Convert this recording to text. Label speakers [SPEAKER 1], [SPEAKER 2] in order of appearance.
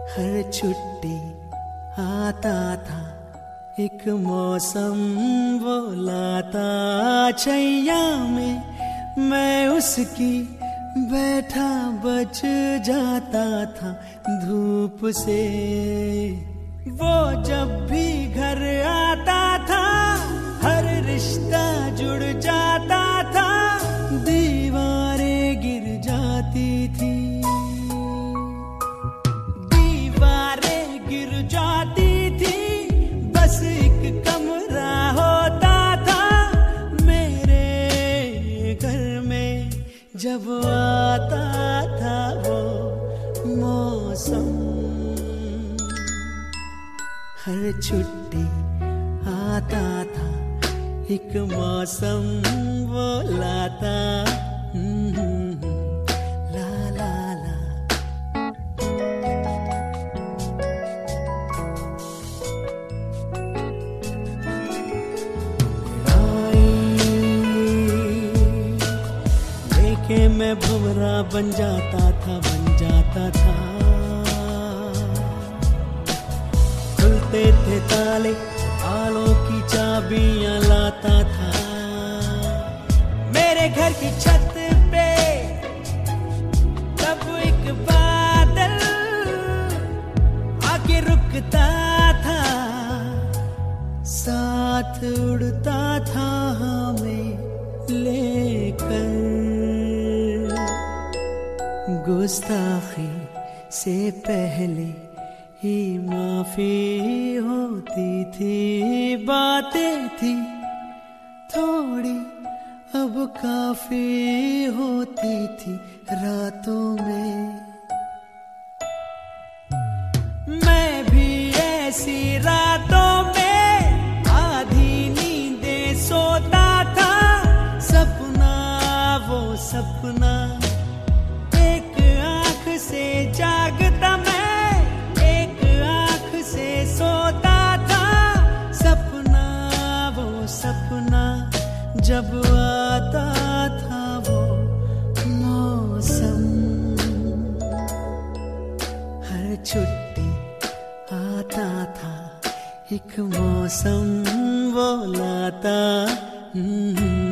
[SPEAKER 1] हर छुट्टी आता था एक मौसम वो लाता छैया में, मैं उसकी बैठा बच जाता था धूप से। वो जब भी घर आता था हर रिश्ता जुड़ जाता था, दीवारें गिर जाती थी, दीवारें गिर जाती थी, बस एक कमरा होता था मेरे घर में। जब आता था वो मौसम, हर छुट्टी आता था एक मौसम वो लाता ला ला ला। लेके मैं भंवरा बन जाता था, बन जाता था। खुलते थे ताले, तालों की चाबियां लाता था। मेरे घर की छत पे तब एक बादल आके रुकता था, साथ उड़ता था हमें लेकर। गुस्ताखी से पहले ही माफी होती थी, बातें थी थोड़ी अब काफी होती थी रातों में। मैं भी ऐसी रातों में आधी नींदें सोता था, सपना वो सपना एक आंख से जागता मैं, सोता था सपना वो सपना। जब आता था वो मौसम, हर छुट्टी आता था एक मौसम वो लाता